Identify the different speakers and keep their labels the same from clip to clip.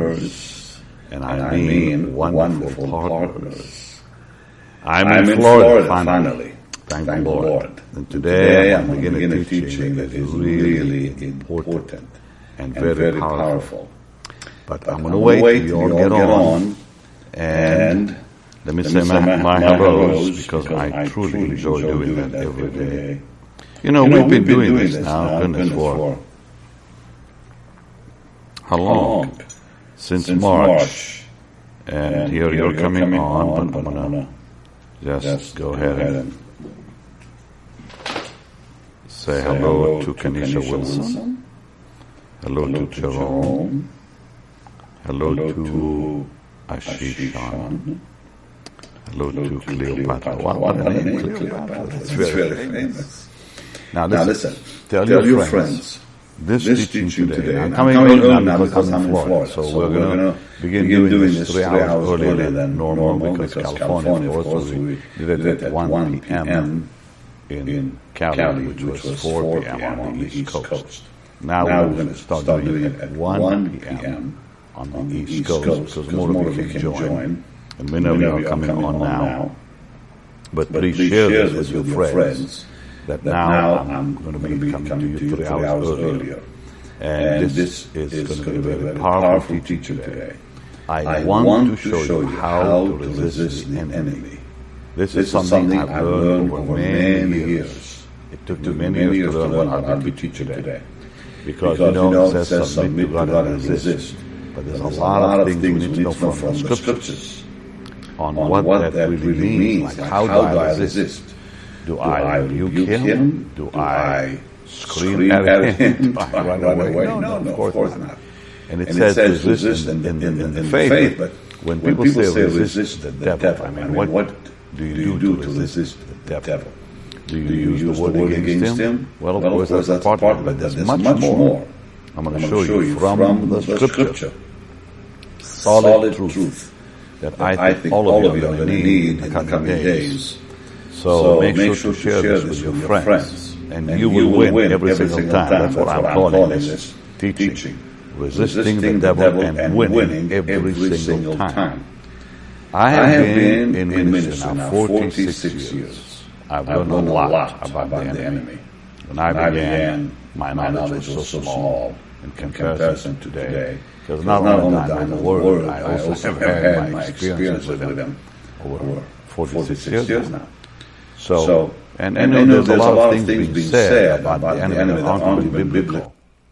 Speaker 1: partners, and I mean wonderful partners. I'm in Florida, finally. Thank the Lord. And today I'm beginning a teaching that is really important and very powerful. But I'm going to wait till you all get on, and let me say my hellos, because I truly enjoy doing that every day. You know, we've been doing this now, goodness, for how long? Since March. And here you're coming on, but I'm going to just go ahead and say hello to Kanisha Wilson. Hello to Jerome. Hello to Ashishan. Hello to Cleopatra. What a name, Cleopatra. That's very famous. Now listen, tell your friends, this teaching today, I'm coming early now because I'm in Florida, so we're going to begin doing this 3 hours earlier than normal because California, of course, we did it at 1 p.m. in Cali, which was 4 p.m. on the East Coast. Now we're going to start doing it at 1 p.m. on the East Coast because more of you can join, and many of you are coming on now. But please share this with your friends. That now I'm going to be coming to you 3 hours earlier. And this is going to be a very powerful teaching today. I want to show you how to resist the enemy. This is something I've learned over many years. It took me many years to learn what I'll be teaching today. Because, you know, it says submit to God and resist. But there's a lot of things we need to know from the Scriptures on what that really means. Like, how do I resist? Do I rebuke him? Do I scream at him? Do I run away? No, of course not. And it says resist in faith, but when people say resist the devil, I mean, what do you do to resist the devil? Do you use the word against him? Well, of course, that's a part of it, but there's much more. I'm going to show you from the Scripture solid truth that I think all of you are going to need in the coming days. So make sure to share this with your friends, and you will win every single time. That's what I'm calling this teaching. Resisting the devil and winning every single time. I have been in ministry now 46 years. I've learned a lot about the enemy. When I began, my knowledge was so small in comparison to today. Because not only am I in the Word, I also have had my experiences with him over 46 years now. So, and there's a lot of things being said about the enemy that aren't really biblical.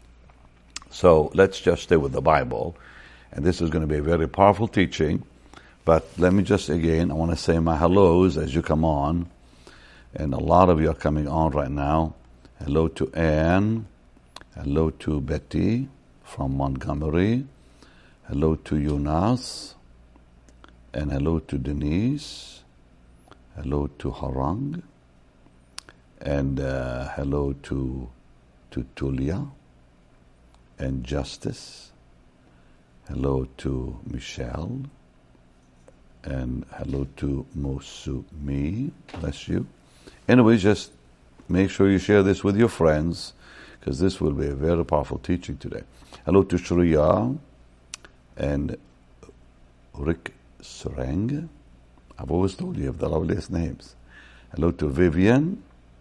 Speaker 1: So let's just stay with the Bible. And this is going to be a very powerful teaching. But let me just again, I want to say my hellos as you come on. And a lot of you are coming on right now. Hello to Anne. Hello to Betty from Montgomery. Hello to Yunus. And hello to Denise. Hello to Harang, and hello to Tulia, and Justice. Hello to Michelle, and hello to Mosumi. Bless you. Anyway, just make sure you share this with your friends, because this will be a very powerful teaching today. Hello to Shreya, and Rick Sereng. I've always told you have the loveliest names. Hello to Vivian.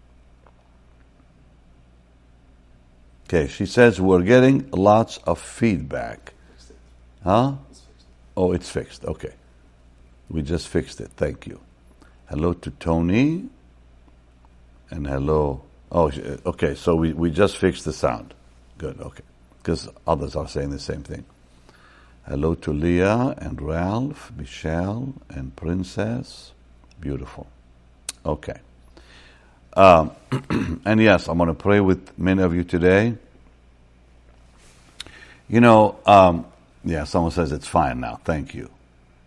Speaker 1: Okay, she says we're getting lots of feedback. Huh? Oh, it's fixed. Okay. We just fixed it. Thank you. Hello to Tony. And hello. Oh, okay, so we just fixed the sound. Good, okay. Because others are saying the same thing. Hello to Leah and Ralph, Michelle and Princess. Beautiful. Okay. And yes, I'm going to pray with many of you today. You know, someone says it's fine now. Thank you.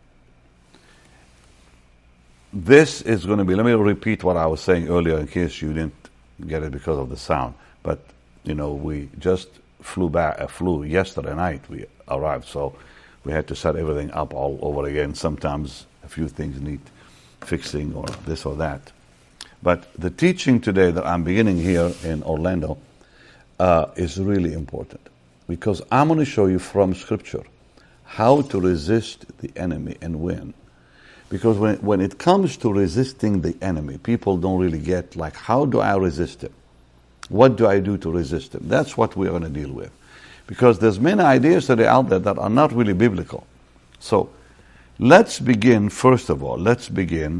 Speaker 1: This is going to be, let me repeat what I was saying earlier in case you didn't get it because of the sound. But, you know, we just flew yesterday night. We arrived, so we had to set everything up all over again. Sometimes a few things need fixing or this or that. But the teaching today that I'm beginning here in Orlando is really important, because I'm going to show you from Scripture how to resist the enemy and win. Because when it comes to resisting the enemy, people don't really get, like, how do I resist him? What do I do to resist him? That's what we're going to deal with. Because there's many ideas that are out there that are not really biblical. So let's begin, first of all, let's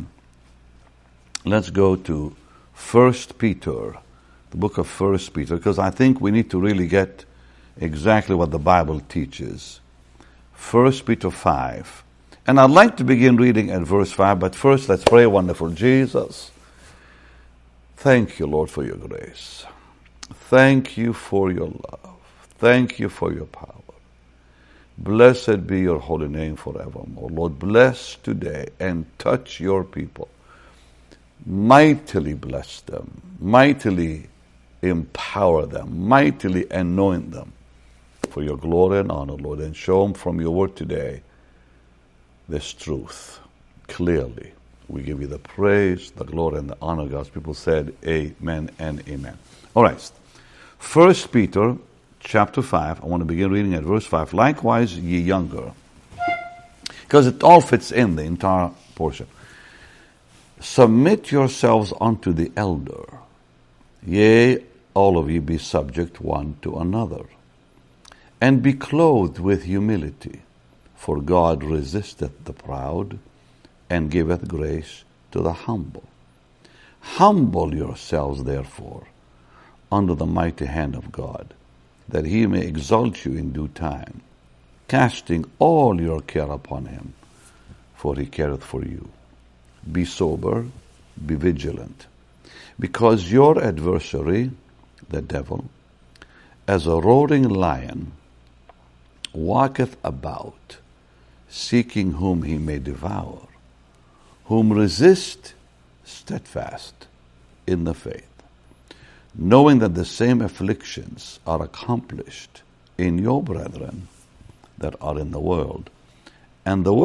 Speaker 1: go to 1 Peter, the book of 1 Peter, because I think we need to really get exactly what the Bible teaches. 1 Peter 5. And I'd like to begin reading at verse 5, but first let's pray. Wonderful Jesus, thank you, Lord, for your grace. Thank you for your love. Thank you for your power. Blessed be your holy name forevermore. Lord, bless today and touch your people. Mightily bless them. Mightily empower them. Mightily anoint them for your glory and honor, Lord. And show them from your word today this truth clearly. We give you the praise, the glory, and the honor. God's people said amen and amen. All right. 1 Peter chapter 5. I want to begin reading at verse 5. Likewise, ye younger. Because it all fits in the entire portion. Submit yourselves unto the elder. Yea, all of you be subject one to another. And be clothed with humility. For God resisteth the proud, and giveth grace to the humble. Humble yourselves, therefore, under the mighty hand of God, that he may exalt you in due time, casting all your care upon him, for he careth for you. Be sober, be vigilant, because your adversary, the devil, as a roaring lion, walketh about, seeking whom he may devour, whom resist steadfast in the faith, knowing that the same afflictions are accomplished in your brethren that are in the world. And the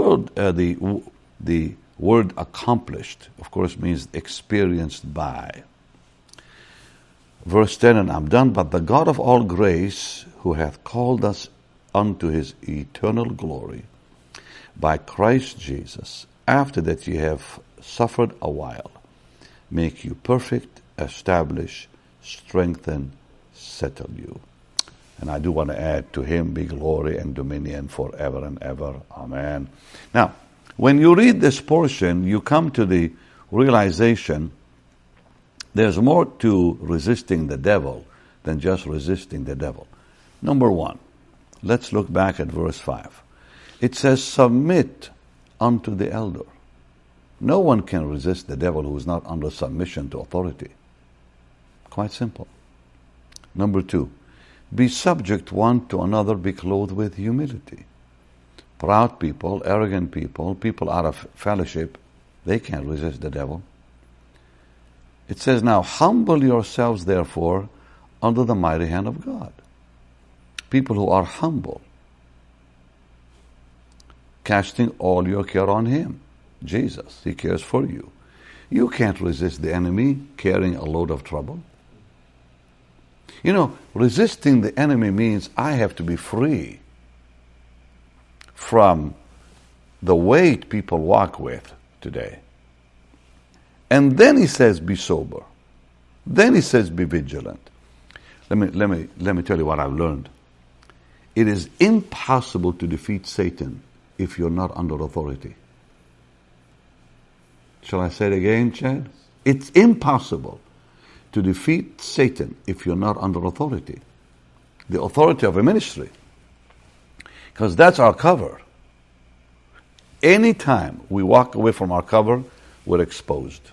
Speaker 1: word accomplished, of course, means experienced by. Verse 10, and I'm done. But the God of all grace, who hath called us unto his eternal glory, by Christ Jesus, after that ye have suffered a while, make you perfect, establish, strengthen, settle you. And I do want to add, to him be glory and dominion forever and ever. Amen. Now, when you read this portion, you come to the realization there's more to resisting the devil than just resisting the devil. Number one, let's look back at verse 5. It says, submit unto the elder. No one can resist the devil who is not under submission to authority. Quite simple. Number two, be subject one to another, be clothed with humility. Proud people, arrogant people, people out of fellowship, they can't resist the devil. It says now, humble yourselves therefore under the mighty hand of God. People who are humble, casting all your care on him. Jesus, he cares for you. You can't resist the enemy carrying a load of trouble. You know, resisting the enemy means I have to be free from the weight people walk with today. And then he says, be sober. Then he says, be vigilant. Let me tell you what I've learned. It is impossible to defeat Satan if you're not under authority. Shall I say it again, Chad? It's impossible to defeat Satan if you're not under authority. The authority of a ministry. Because that's our cover. Anytime we walk away from our cover, we're exposed.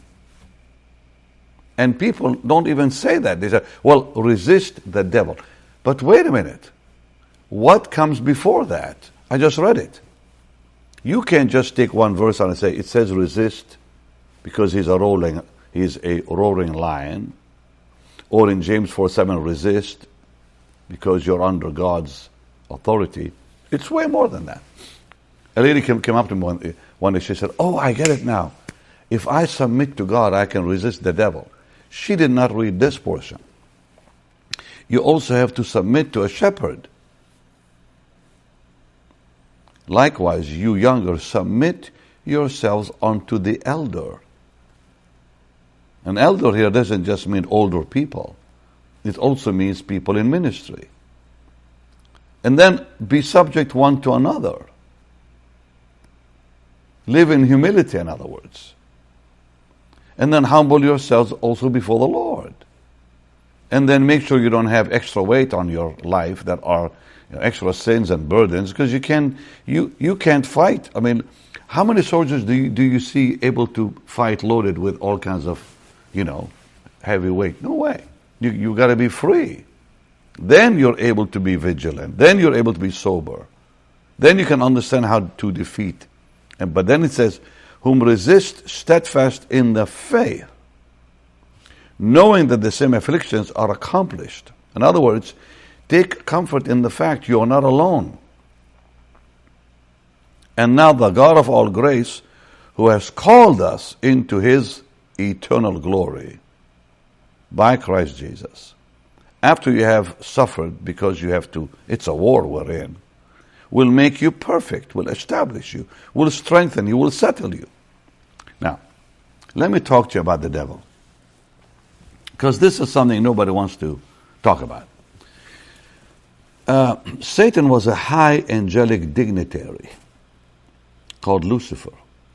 Speaker 1: And people don't even say that. They say, well, resist the devil. But wait a minute. What comes before that? I just read it. You can't just take one verse and say, it says resist because he's a roaring lion. Or in James 4:7, resist because you're under God's authority. It's way more than that. A lady came up to me one day, she said, oh, I get it now. If I submit to God, I can resist the devil. She did not read this portion. You also have to submit to a shepherd. Likewise, you younger, submit yourselves unto the elder. An elder here doesn't just mean older people. It also means people in ministry. And then be subject one to another. Live in humility, in other words. And then humble yourselves also before the Lord. And then make sure you don't have extra weight on your life that are extra sins and burdens, because you can't fight. I mean, how many soldiers do you see able to fight loaded with all kinds of, heavy weight? No way. You got to be free. Then you're able to be vigilant. Then you're able to be sober. Then you can understand how to defeat. But then it says, whom resist steadfast in the faith, knowing that the same afflictions are accomplished. In other words, take comfort in the fact you are not alone. And now the God of all grace, who has called us into his eternal glory by Christ Jesus, after you have suffered, because you have to, it's a war we're in, will make you perfect, will establish you, will strengthen you, will settle you. Now, let me talk to you about the devil, because this is something nobody wants to talk about. Satan was a high angelic dignitary called Lucifer.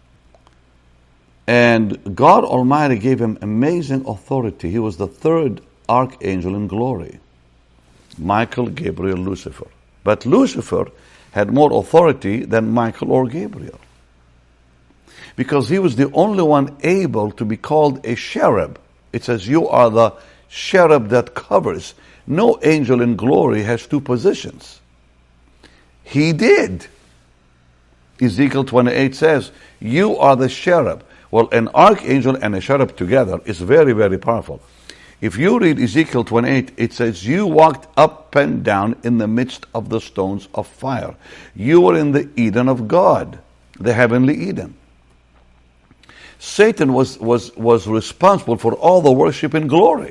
Speaker 1: And God Almighty gave him amazing authority. He was the third archangel in glory. Michael, Gabriel, Lucifer. But Lucifer had more authority than Michael or Gabriel, because he was the only one able to be called a cherub. It says, you are the cherub that covers. No angel in glory has two positions. He did. Ezekiel 28 says, you are the cherub. Well, an archangel and a cherub together is very, very powerful. If you read Ezekiel 28, it says, you walked up and down in the midst of the stones of fire. You were in the Eden of God, the heavenly Eden. Satan was responsible for all the worship in glory.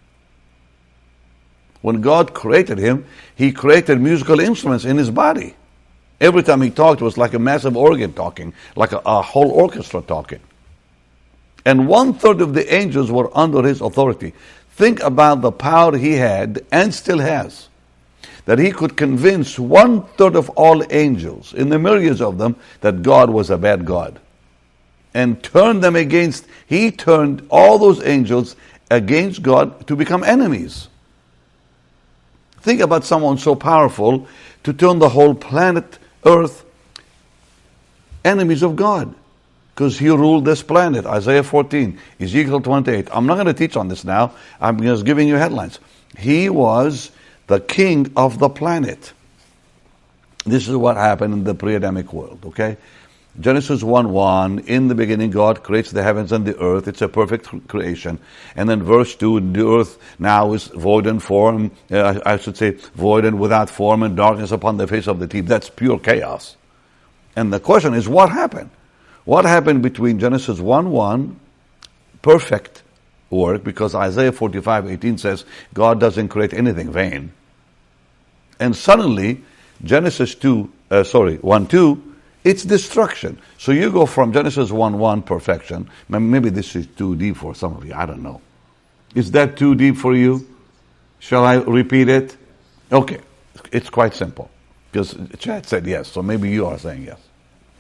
Speaker 1: When God created him, he created musical instruments in his body. Every time he talked, it was like a massive organ talking, like a whole orchestra talking. And 1/3 of the angels were under his authority. Think about the power he had and still has, that he could convince 1/3 of all angels, in the myriads of them, that God was a bad God. And turn them against, he turned all those angels against God to become enemies. Think about someone so powerful to turn the whole planet Earth enemies of God, because he ruled this planet. Isaiah 14, Ezekiel 28. I'm not going to teach on this now. I'm just giving you headlines. He was the king of the planet. This is what happened in the pre-Adamic world, okay? Genesis 1:1, in the beginning God creates the heavens and the earth. It's a perfect creation. And then verse 2, the earth now is void and form, void and without form, and darkness upon the face of the deep. That's pure chaos. And the question is, what happened? What happened between Genesis 1:1, perfect work, because Isaiah 45:18 says God doesn't create anything vain. And suddenly, Genesis 1:2, it's destruction. So you go from Genesis 1:1, perfection. Maybe this is too deep for some of you. I don't know. Is that too deep for you? Shall I repeat it? Okay. It's quite simple, because Chad said yes, so maybe you are saying yes.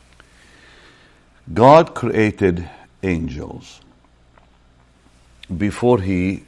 Speaker 1: God created angels before he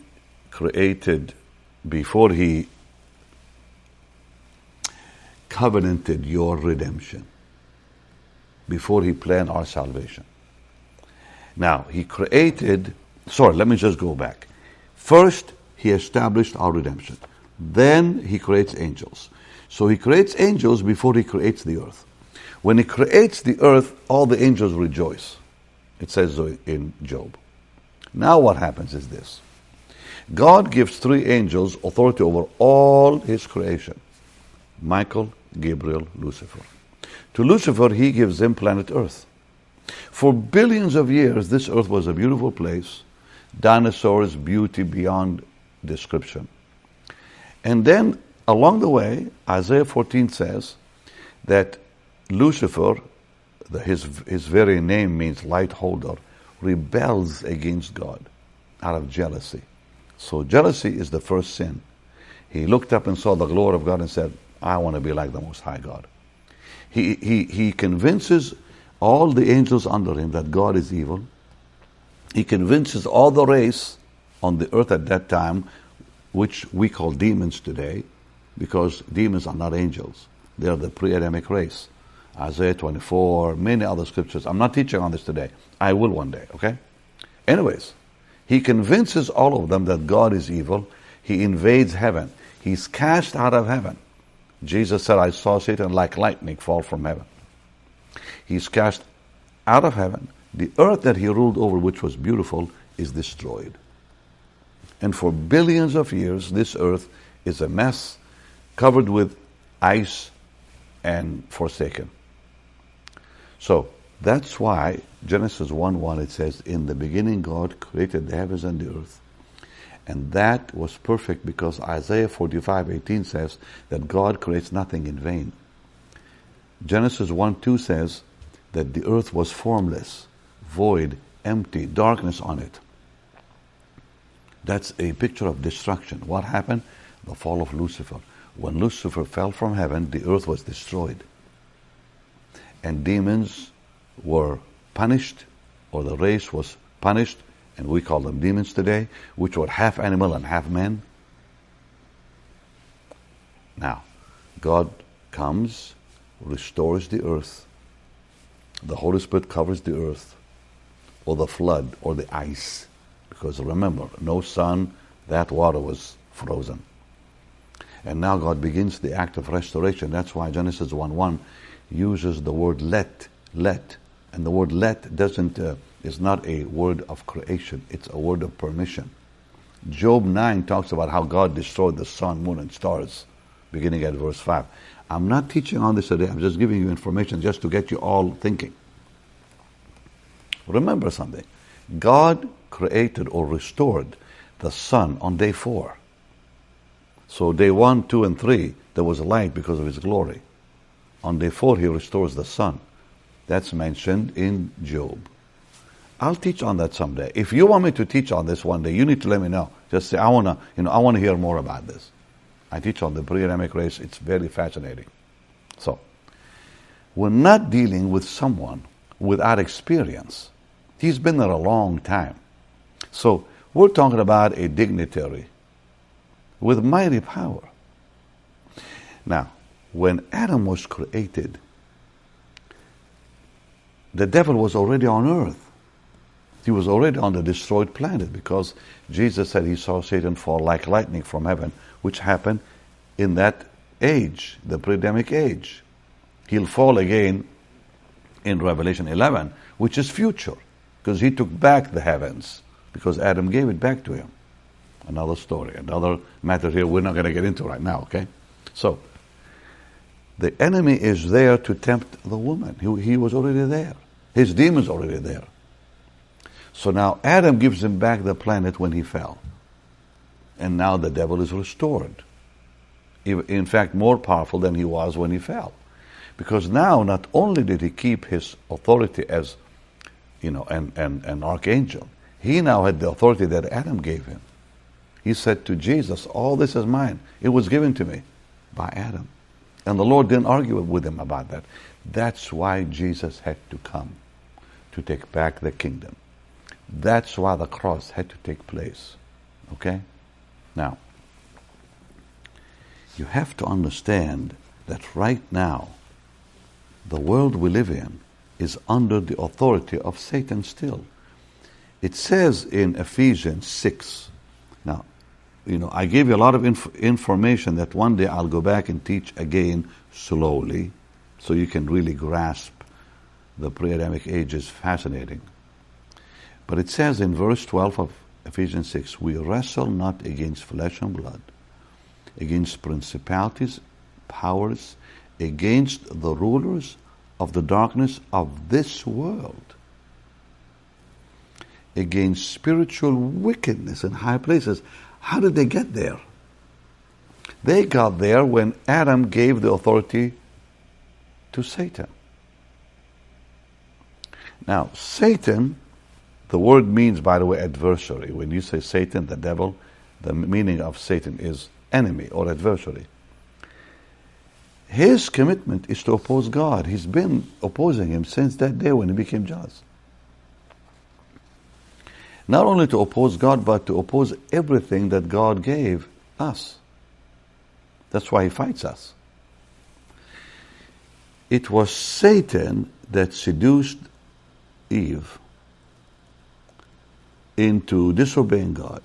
Speaker 1: covenanted your redemption, before he planned our salvation. Now, let me just go back. First, he established our redemption. Then he creates angels. So he creates angels before he creates the earth. When he creates the earth, all the angels rejoice. It says so in Job. Now what happens is this. God gives 3 angels authority over all his creation. Michael, Gabriel, Lucifer. To Lucifer, he gives him planet Earth. For billions of years, this earth was a beautiful place. Dinosaurs, beauty beyond description. And then, along the way, Isaiah 14 says that Lucifer, his very name means light holder, rebels against God out of jealousy. So jealousy is the first sin. He looked up and saw the glory of God and said, I want to be like the Most High God. He convinces all the angels under him that God is evil. He convinces all the race on the earth at that time, which we call demons today, because demons are not angels. They are the pre-Adamic race. Isaiah 24, many other scriptures. I'm not teaching on this today. I will one day, okay? Anyways, he convinces all of them that God is evil. He invades heaven. He's cast out of heaven. Jesus said, I saw Satan like lightning fall from heaven. He's cast out of heaven. The earth that he ruled over, which was beautiful, is destroyed. And for billions of years, this earth is a mess, covered with ice and forsaken. So that's why Genesis 1:1, it says, in the beginning God created the heavens and the earth. And that was perfect because Isaiah 45:18 says that God creates nothing in vain. Genesis 1:2 says that the earth was formless, void, empty, darkness on it. That's a picture of destruction. What happened? The fall of Lucifer. When Lucifer fell from heaven, the earth was destroyed. And demons were punished, or the race was punished, and we call them demons today, which were half animal and half man. Now, God comes, restores the earth. The Holy Spirit covers the earth, or the flood, or the ice. Because remember, no sun, that water was frozen. And now God begins the act of restoration. That's why Genesis 1:1 uses the word let. And the word let is not a word of creation. It's a word of permission. Job 9 talks about how God destroyed the sun, moon, and stars, beginning at verse 5. I'm not teaching on this today. I'm just giving you information just to get you all thinking. Remember something. God created or restored the sun on day 4. So day 1, 2, and 3, there was light because of his glory. On day 4, he restores the sun. That's mentioned in Job. I'll teach on that someday. If you want me to teach on this one day, you need to let me know. Just say, I want to hear more about this. I teach on the pre-Adamic race. It's very fascinating. So, we're not dealing with someone without experience. He's been there a long time. So, we're talking about a dignitary with mighty power. Now, when Adam was created, the devil was already on earth. He was already on the destroyed planet because Jesus said he saw Satan fall like lightning from heaven, which happened in that age, the pre-Adamic age. He'll fall again in Revelation 11, which is future, because he took back the heavens, because Adam gave it back to him. Another story, another matter here we're not going to get into right now, okay? So, the enemy is there to tempt the woman. He was already there. His demon's already there. So now Adam gives him back the planet when he fell. And now the devil is restored. In fact, more powerful than he was when he fell. Because now not only did he keep his authority as, an archangel, he now had the authority that Adam gave him. He said to Jesus, all this is mine. It was given to me by Adam. And the Lord didn't argue with him about that. That's why Jesus had to come, to take back the kingdom. That's why the cross had to take place. Okay? Now, you have to understand that right now, the world we live in is under the authority of Satan still. It says in Ephesians 6, now, I gave you a lot of information that one day I'll go back and teach again slowly so you can really grasp the pre-Adamic age. Is fascinating. But it says in verse 12 of Ephesians 6, we wrestle not against flesh and blood, against principalities, powers, against the rulers of the darkness of this world, against spiritual wickedness in high places. How did they get there? They got there when Adam gave the authority to Satan. Now, Satan, the word means, by the way, adversary. When you say Satan, the devil, the meaning of Satan is enemy or adversary. His commitment is to oppose God. He's been opposing him since that day when he became jealous. Not only to oppose God, but to oppose everything that God gave us. That's why he fights us. It was Satan that seduced Eve into disobeying God.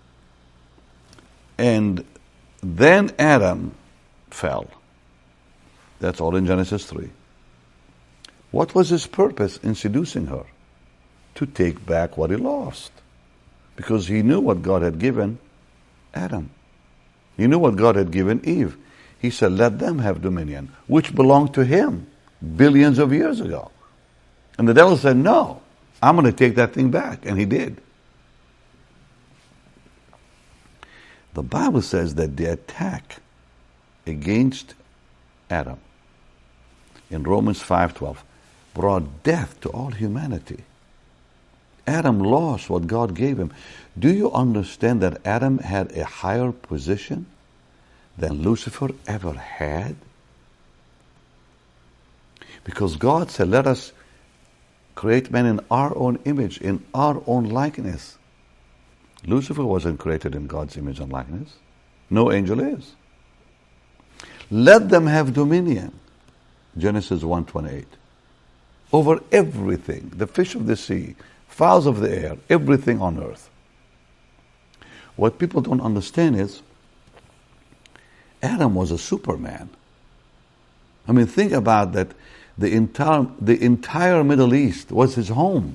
Speaker 1: And then Adam fell. That's all in Genesis 3. What was his purpose in seducing her? To take back what he lost. Because he knew what God had given Adam. He knew what God had given Eve. He said, let them have dominion, which belonged to him billions of years ago. And the devil said, no, I'm going to take that thing back. And he did. The Bible says that the attack against Adam in Romans 5:12 brought death to all humanity. Adam lost what God gave him. Do you understand that Adam had a higher position than Lucifer ever had? Because God said, let us create man in our own image, in our own likeness. Lucifer wasn't created in God's image and likeness. No angel is. Let them have dominion. Genesis 1:28. Over everything, the fish of the sea, fowls of the air, everything on earth. What people don't understand is Adam was a superman. I mean, think about that. The entire Middle East was his home.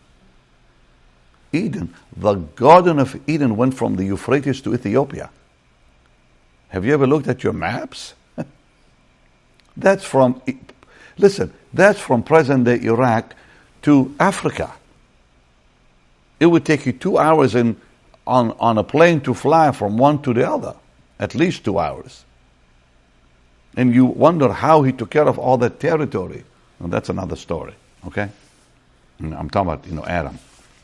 Speaker 1: Eden, the Garden of Eden went from the Euphrates to Ethiopia. Have you ever looked at your maps? That's from present-day Iraq to Africa. It would take you 2 hours on a plane to fly from one to the other. At least 2 hours. And you wonder how he took care of all that territory. And that's another story, okay? I'm talking about, Adam.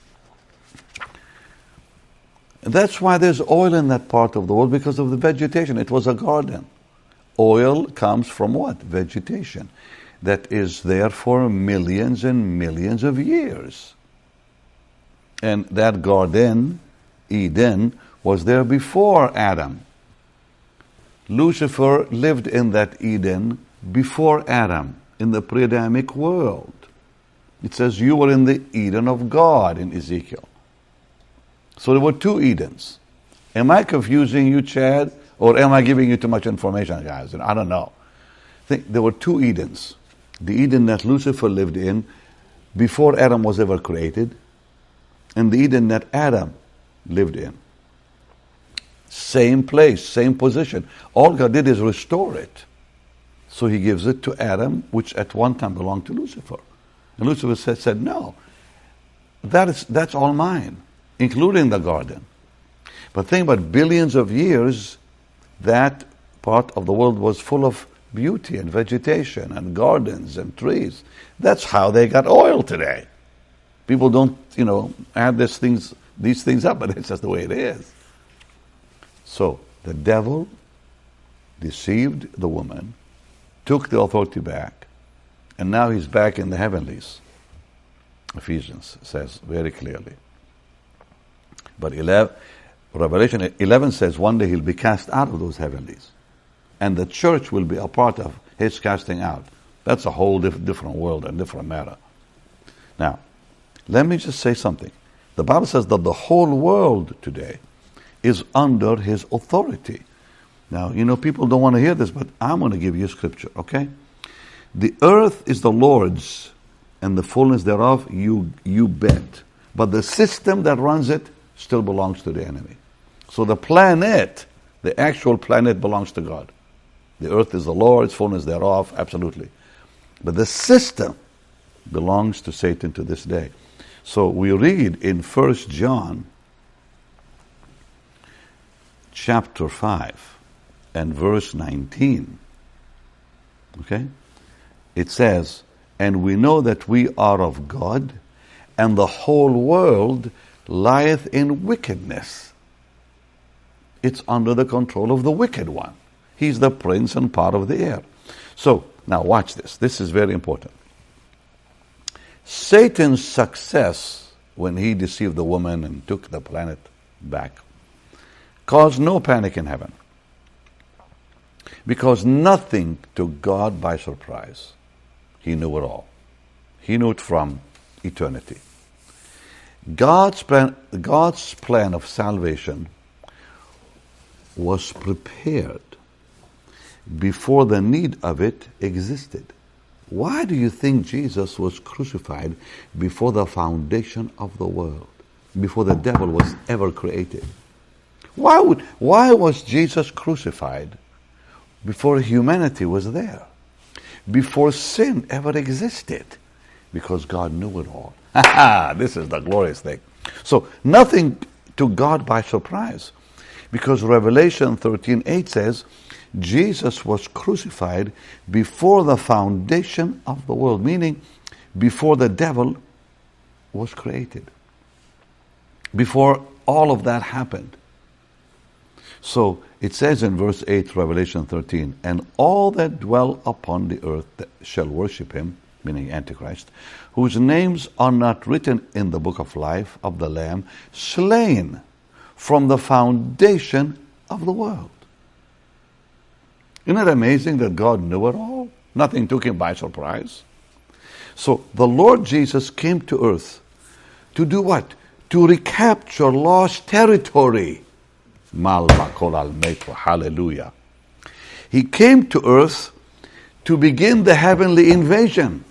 Speaker 1: And that's why there's oil in that part of the world, because of the vegetation. It was a garden. Oil comes from what? Vegetation. That is there for millions and millions of years. And that garden, Eden, was there before Adam. Lucifer lived in that Eden before Adam, in the pre-Adamic world. It says you were in the Eden of God in Ezekiel. So there were two Edens. Am I confusing you, Chad? Or am I giving you too much information, guys? I don't know. There were two Edens. The Eden that Lucifer lived in before Adam was ever created, and the Eden that Adam lived in. Same place, same position. All God did is restore it. So he gives it to Adam, which at one time belonged to Lucifer. And Lucifer said no, that's all mine, including the garden. But think about billions of years, that part of the world was full of beauty and vegetation and gardens and trees. That's how they got oil today. People don't, add these things up, but it's just the way it is. So the devil deceived the woman, took the authority back, and now he's back in the heavenlies. Ephesians says very clearly. But Revelation 11 says one day he'll be cast out of those heavenlies. And the church will be a part of his casting out. That's a whole different world and different matter. Now, let me just say something. The Bible says that the whole world today is under his authority. Now, people don't want to hear this, but I'm going to give you scripture, okay? The earth is the Lord's, and the fullness thereof, you bet. But the system that runs it still belongs to the enemy. So the planet, the actual planet, belongs to God. The earth is the Lord's, fullness thereof, absolutely. But the system belongs to Satan to this day. So we read in 1 John chapter 5 and verse 19. Okay? It says, and we know that we are of God, and the whole world lieth in wickedness. It's under the control of the wicked one. He's the prince and power of the air. So, now watch this. This is very important. Satan's success when he deceived the woman and took the planet back caused no panic in heaven. Because nothing took God by surprise. He knew it all. He knew it from eternity. God's plan of salvation was prepared before the need of it existed. Why do you think Jesus was crucified before the foundation of the world, before the devil was ever created? Why was Jesus crucified before humanity was there, before sin ever existed? Because God knew it all. This is the glorious thing. So nothing took God by surprise, because Revelation 13:8 says, Jesus was crucified before the foundation of the world, meaning before the devil was created, before all of that happened. So it says in verse 8, Revelation 13, and all that dwell upon the earth shall worship him, meaning Antichrist, whose names are not written in the book of life of the Lamb, slain from the foundation of the world. Isn't it amazing that God knew it all? Nothing took him by surprise. So the Lord Jesus came to earth to do what? To recapture lost territory. Hallelujah. He came to earth to begin the heavenly invasion.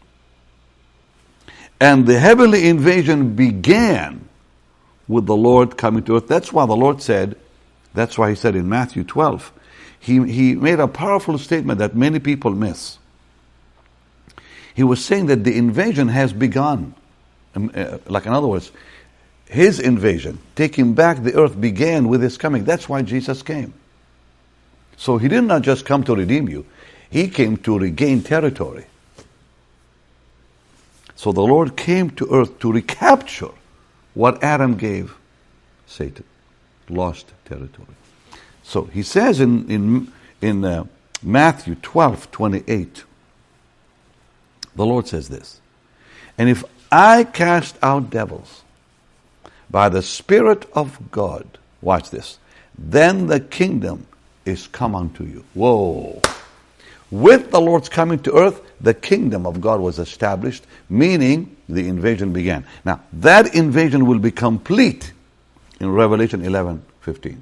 Speaker 1: And the heavenly invasion began with the Lord coming to earth. That's why the Lord said, that's why he said in Matthew 12, he made a powerful statement that many people miss. He was saying that the invasion has begun. Like in other words, his invasion, taking back the earth, began with his coming. That's why Jesus came. So he did not just come to redeem you. He came to regain territory. So the Lord came to earth to recapture what Adam gave Satan. Lost territory. So he says in Matthew 12:28, the Lord says this, and if I cast out devils by the Spirit of God, watch this, then the kingdom is come unto you. Whoa. With the Lord's coming to earth, the kingdom of God was established, meaning the invasion began. Now, that invasion will be complete in Revelation 11:15.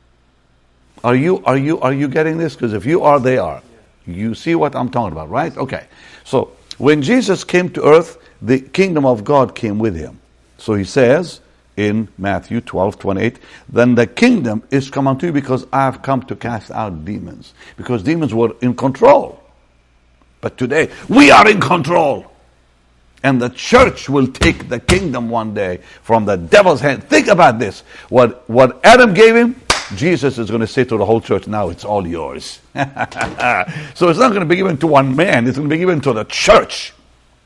Speaker 1: Are you getting this? Because if you are, they are. You see what I'm talking about, right? Okay. So, when Jesus came to earth, the kingdom of God came with him. So he says in Matthew 12:28, then the kingdom is come unto you because I have come to cast out demons. Because demons were in control. But today, we are in control. And the church will take the kingdom one day from the devil's hand. Think about this. What Adam gave him, Jesus is going to say to the whole church, now it's all yours. So it's not going to be given to one man. It's going to be given to the church.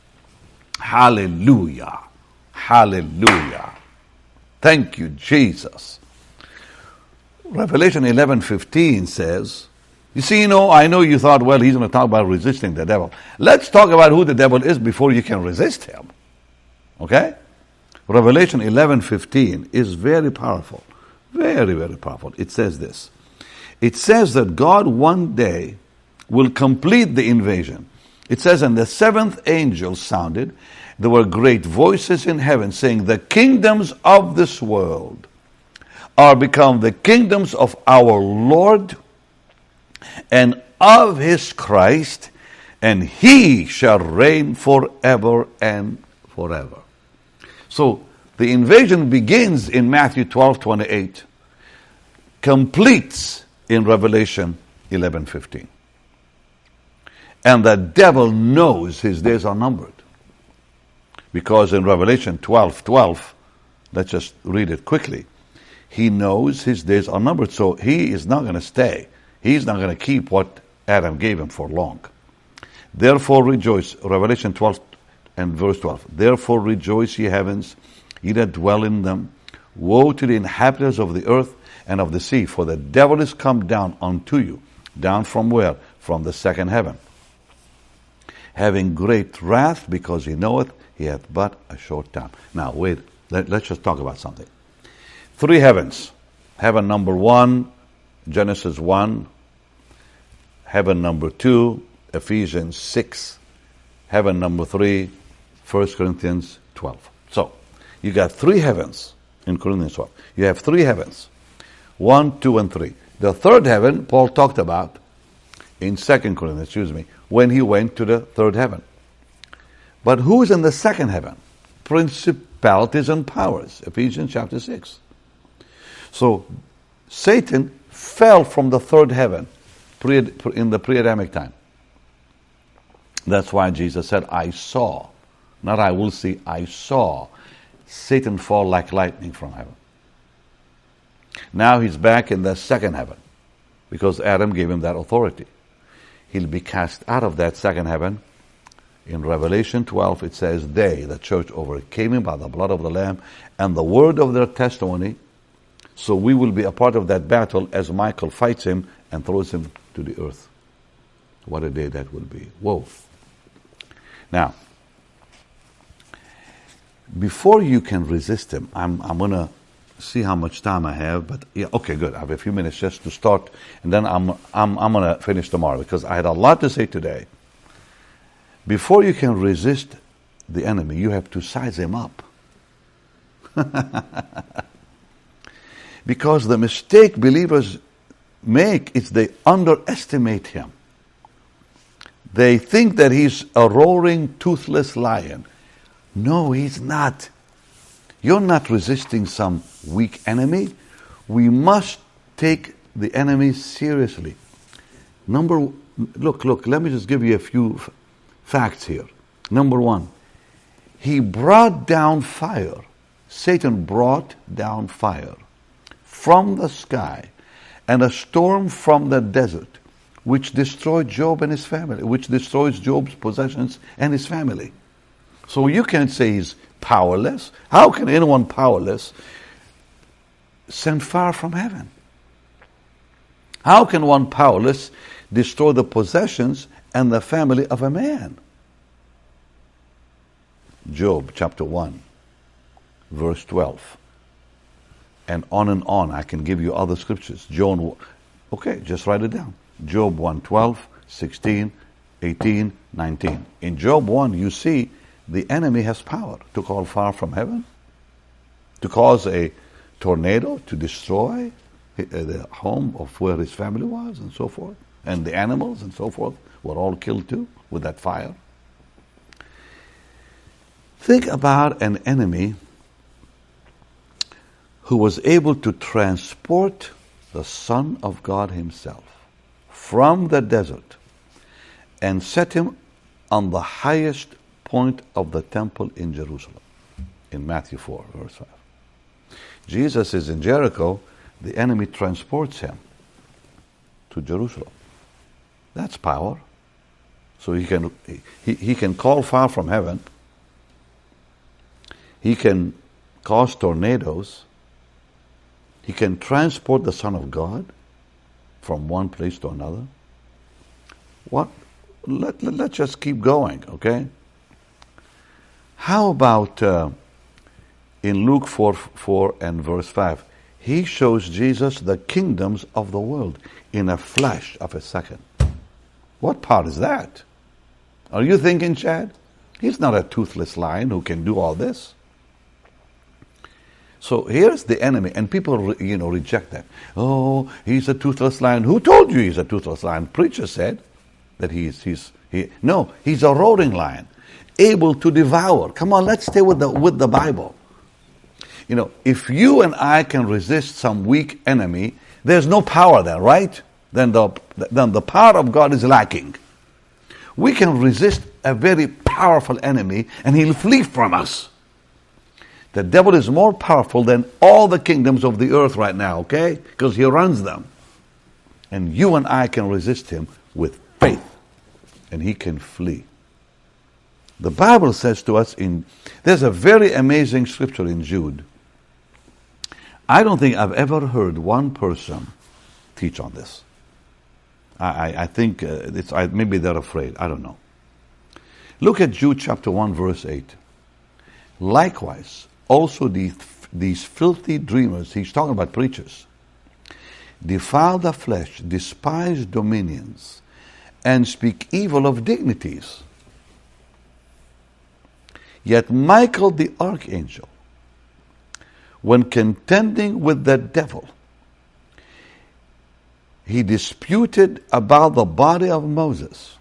Speaker 1: Hallelujah. Hallelujah. Thank you, Jesus. Revelation 11:15 says, you see, I know you thought, well, he's going to talk about resisting the devil. Let's talk about who the devil is before you can resist him. Okay? Revelation 11:15 is very powerful. Very, very powerful. It says this. It says that God one day will complete the invasion. It says, and the seventh angel sounded. There were great voices in heaven saying, the kingdoms of this world are become the kingdoms of our Lord and of his Christ, and he shall reign forever and forever. So the invasion begins in Matthew 12:28, completes in Revelation 11:15. And the devil knows his days are numbered. Because in Revelation 12:12, let's just read it quickly, he knows his days are numbered, so he is not going to stay. He's not going to keep what Adam gave him for long. Therefore rejoice. Revelation 12 and verse 12. Therefore rejoice, ye heavens, ye that dwell in them. Woe to the inhabitants of the earth and of the sea, for the devil is come down unto you. Down from where? From the second heaven. Having great wrath, because he knoweth he hath but a short time. Now wait, let's just talk about something. 3 heavens. Heaven number 1, Genesis 1. Heaven number 2, Ephesians 6. Heaven number 3, 1 Corinthians 12. So, you got 3 heavens in Corinthians 12. You have 3 heavens. 1, 2, and 3. The third heaven, Paul talked about in 2 Corinthians, when he went to the third heaven. But who is in the second heaven? Principalities and powers. Ephesians chapter 6. So, Satan fell from the third heaven in the pre-Adamic time. That's why Jesus said, I saw, not I will see, I saw Satan fall like lightning from heaven. Now he's back in the second heaven because Adam gave him that authority. He'll be cast out of that second heaven. In Revelation 12 it says, they, the church, overcame him by the blood of the Lamb and the word of their testimony. So we will be a part of that battle as Michael fights him and throws him to the earth. What a day that will be. Whoa. Now, before you can resist him, I'm going to see how much time I have, but yeah, okay, good. I have a few minutes just to start, and then I'm going to finish tomorrow because I had a lot to say today. Before you can resist the enemy, you have to size him up. Because the mistake believers make is they underestimate him. They think that he's a roaring, toothless lion. No, he's not. You're not resisting some weak enemy. We must take the enemy seriously. Look, let me just give you a few facts here. Number 1, he brought down fire. Satan brought down fire from the sky and a storm from the desert, which destroyed Job and his family, which destroys Job's possessions and his family. So you can't say he's powerless. How can anyone powerless send fire from heaven? How can one powerless destroy the possessions and the family of a man? Job chapter 1, verse 12. And on. I can give you other scriptures. Okay, just write it down. Job 1:12, 16, 18, 19. In Job 1, you see the enemy has power to call fire from heaven, to cause a tornado to destroy the home of where his family was and so forth. And the animals and so forth were all killed too with that fire. Think about an enemy who was able to transport the Son of God himself from the desert and set him on the highest point of the temple in Jerusalem, in Matthew 4, verse 5. Jesus is in Jericho, the enemy transports him to Jerusalem. That's power. So he can call fire from heaven. He can cause tornadoes. He can transport the Son of God from one place to another. Let's just keep going, okay? How about in Luke 4 and verse 5, he shows Jesus the kingdoms of the world in a flash of a second. What part is that? Are you thinking, Chad? He's not a toothless lion who can do all this. So here's the enemy, and people, reject that. Oh, he's a toothless lion. Who told you he's a toothless lion? Preacher said that he's a roaring lion, able to devour. Come on, let's stay with the Bible. If you and I can resist some weak enemy, there's no power there, right? Then the power of God is lacking. We can resist a very powerful enemy, and he'll flee from us. The devil is more powerful than all the kingdoms of the earth right now, okay? Because he runs them. And you and I can resist him with faith. and he can flee. The Bible says to us there's a very amazing scripture in Jude. I don't think I've ever heard one person teach on this. I think maybe they're afraid. I don't know. Look at Jude chapter 1 verse 8. Likewise, also these filthy dreamers, he's talking about preachers, defile the flesh, despise dominions, and speak evil of dignities. Yet Michael the archangel, when contending with the devil, he disputed about the body of Moses,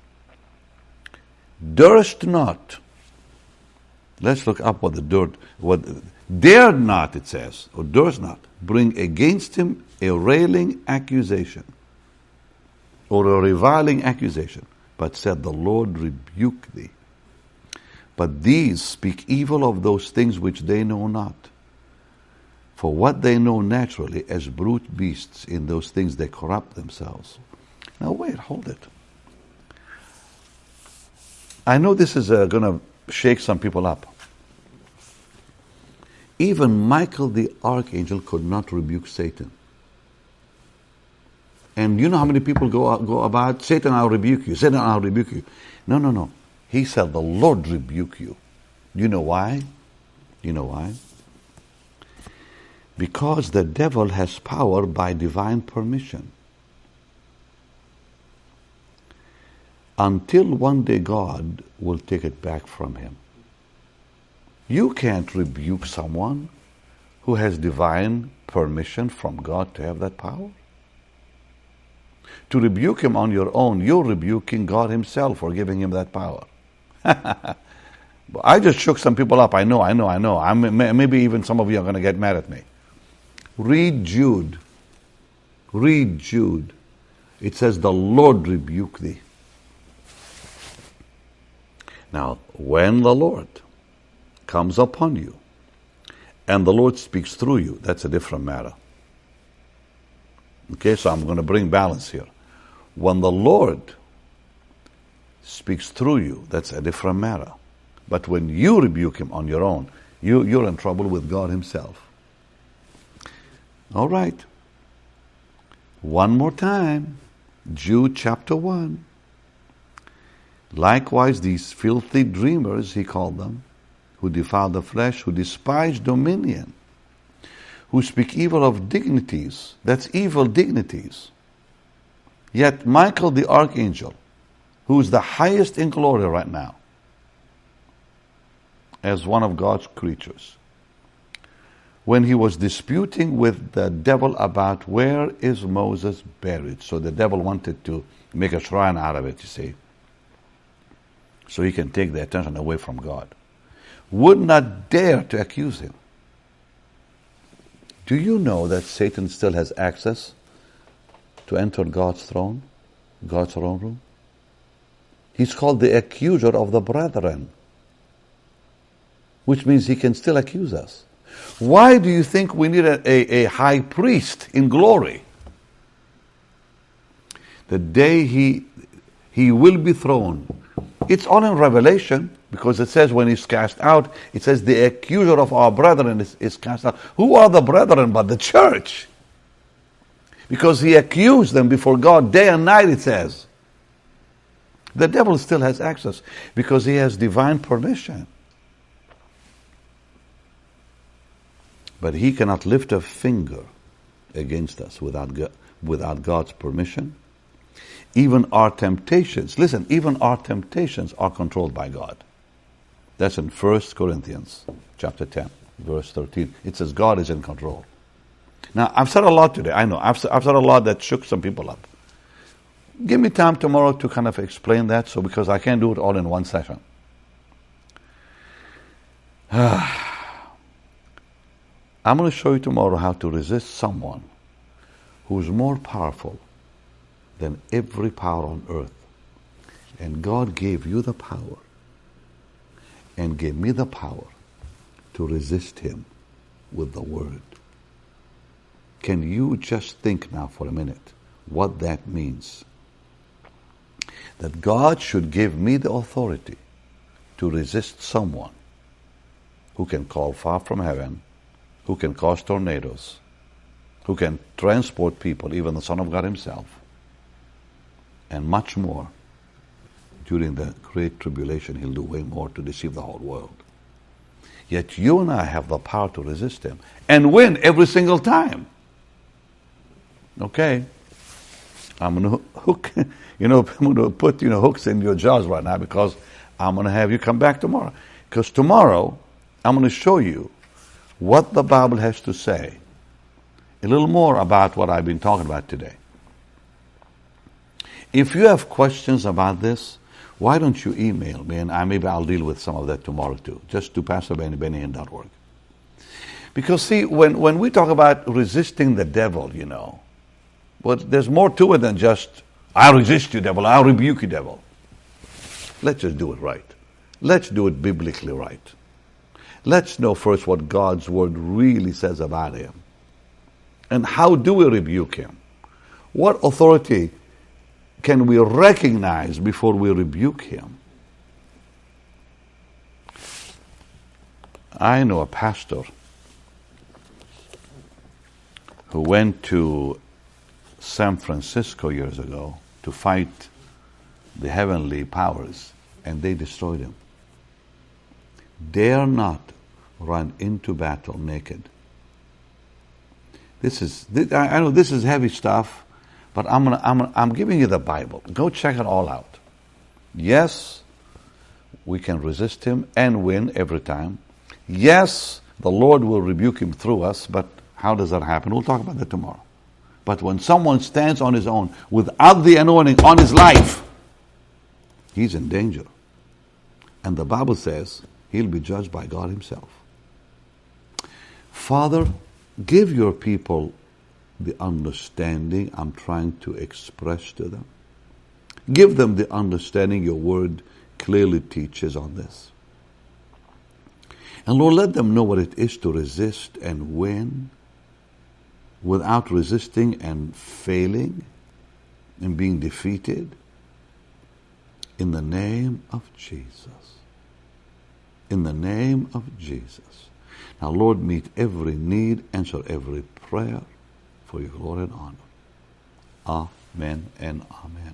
Speaker 1: durst not. Let's look up what dared not, it says, or durst not, bring against him a railing accusation, or a reviling accusation, but said, the Lord rebuke thee. But these speak evil of those things which they know not. For what they know naturally as brute beasts, in those things they corrupt themselves. Now wait, hold it. I know this is going to shake some people up. Even Michael the archangel could not rebuke Satan. And you know how many people go about, Satan, I'll rebuke you. Satan, I'll rebuke you. No. He said, the Lord rebuke you. You know why? You know why? Because the devil has power by divine permission. Until one day God will take it back from him. You can't rebuke someone who has divine permission from God to have that power. To rebuke him on your own, you're rebuking God himself for giving him that power. I just shook some people up. I know. Maybe even some of you are going to get mad at me. Read Jude. Read Jude. It says, the Lord rebuke thee. Now, when the Lord comes upon you, and the Lord speaks through you, that's a different matter. Okay, so I'm going to bring balance here. When the Lord speaks through you, that's a different matter. But when you rebuke him on your own, you're in trouble with God himself. All right. One more time. Jude chapter 1. Likewise, these filthy dreamers, he called them, who defile the flesh, who despise dominion, who speak evil of dignities. That's evil dignities. Yet Michael the archangel, who is the highest in glory right now, as one of God's creatures, when he was disputing with the devil about where is Moses buried. So the devil wanted to make a shrine out of it, you see, so he can take the attention away from God. Would not dare to accuse him. Do you know that Satan still has access to enter God's throne room? He's called the accuser of the brethren, which means he can still accuse us. Why do you think we need a high priest in glory? The day he will be thrown. It's all in Revelation, because it says when he's cast out, it says the accuser of our brethren is cast out. Who are the brethren but the church? Because he accused them before God day and night, it says. The devil still has access because he has divine permission. But he cannot lift a finger against us without God's permission. Even our temptations, listen, even our temptations are controlled by God. That's in 1 Corinthians chapter 10, verse 13. It says God is in control. Now, I've said a lot today. I know. I've said a lot that shook some people up. Give me time tomorrow to kind of explain that, because I can't do it all in one session. I'm going to show you tomorrow how to resist someone who's more powerful than every power on earth. And God gave you the power and gave me the power to resist him with the word. Can you just think now for a minute what that means? that God should give me the authority to resist someone who can call fire from heaven, who can cause tornadoes, who can transport people, even the Son of God himself, and much more. During the Great Tribulation, he'll do way more to deceive the whole world. Yet you and I have the power to resist him and win every single time. Okay, I'm going to hook, I'm going to put, hooks in your jaws right now, because I'm going to have you come back tomorrow. Because tomorrow, I'm going to show you what the Bible has to say, a little more about what I've been talking about today. If you have questions about this, why don't you email me, and maybe I'll deal with some of that tomorrow too, just to pastorbennybennyhinn.org. Because see, when we talk about resisting the devil, but there's more to it than just, I resist you, devil, I rebuke you, devil. Let's just do it right. Let's do it biblically right. Let's know first what God's word really says about him. And how do we rebuke him? What authority can we recognize before we rebuke him? I know a pastor who went to San Francisco years ago to fight the heavenly powers, and they destroyed him. Dare not run into battle naked. I know this is heavy stuff, but I'm giving you the Bible. Go check it all out. Yes, we can resist him and win every time. Yes, the Lord will rebuke him through us, but how does that happen? We'll talk about that tomorrow. But when someone stands on his own without the anointing on his life, he's in danger. And the Bible says he'll be judged by God himself. Father, give your people the understanding I'm trying to express to them. Give them the understanding your word clearly teaches on this. And Lord, let them know what it is to resist and win without resisting and failing and being defeated. In the name of Jesus. In the name of Jesus. Now, Lord, meet every need, answer every prayer for your glory and honor. Amen and amen.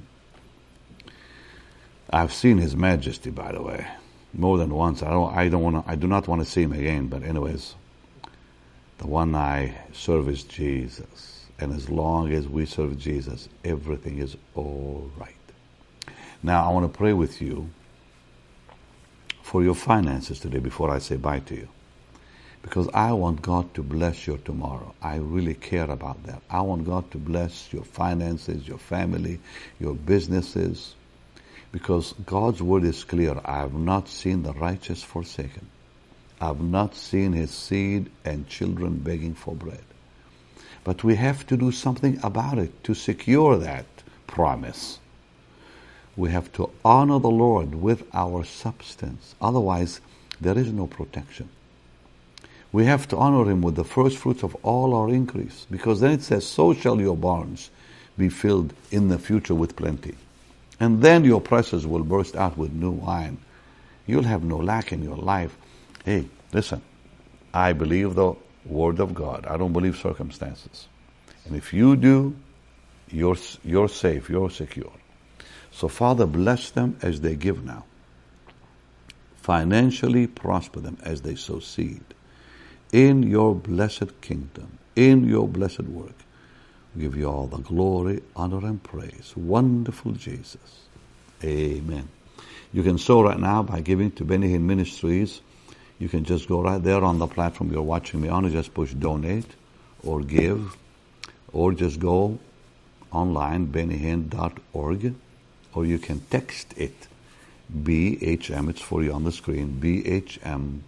Speaker 1: I've seen His Majesty, by the way, more than once. I do not want to see him again, but anyways, the one I serve is Jesus. And as long as we serve Jesus, everything is all right. Now, I want to pray with you for your finances today before I say bye to you. Because I want God to bless your tomorrow. I really care about that. I want God to bless your finances, your family, your businesses. Because God's word is clear. I have not seen the righteous forsaken. I have not seen his seed and children begging for bread. But we have to do something about it to secure that promise. We have to honor the Lord with our substance. Otherwise, there is no protection. We have to honor him with the first fruits of all our increase. Because then it says, so shall your barns be filled in the future with plenty. And then your presses will burst out with new wine. You'll have no lack in your life. Hey, listen, I believe the word of God. I don't believe circumstances. And if you do, you're safe, you're secure. So Father, bless them as they give now. Financially prosper them as they sow seed. In your blessed kingdom, in your blessed work, we give you all the glory, honor, and praise. Wonderful Jesus. Amen. You can sow right now by giving to Benny Hinn Ministries. You can just go right there on the platform you're watching me on and just push donate or give, or just go online, bennyhinn.org, or you can text it, BHM, it's for you on the screen, BHM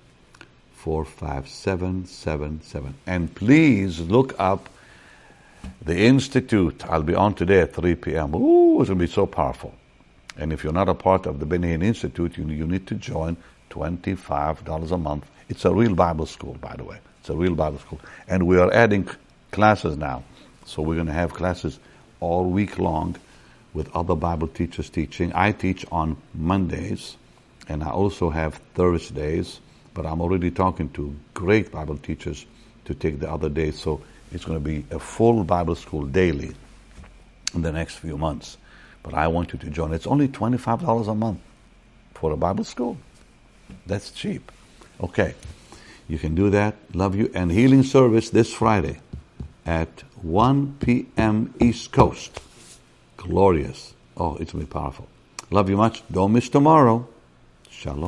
Speaker 1: 45777. And please look up the Institute. I'll be on today at 3 p.m. Ooh, it's going to be so powerful. And if you're not a part of the Benny Hinn Institute, you need to join. $25 a month. It's a real Bible school, by the way. It's a real Bible school. And we are adding classes now. So we're going to have classes all week long with other Bible teachers teaching. I teach on Mondays, and I also have Thursdays, but I'm already talking to great Bible teachers to take the other days. So it's going to be a full Bible school daily in the next few months. But I want you to join. It's only $25 a month for a Bible school. That's cheap. Okay. You can do that. Love you. And healing service this Friday at 1 p.m. East Coast. Glorious. Oh, it's going to be powerful. Love you much. Don't miss tomorrow. Shalom.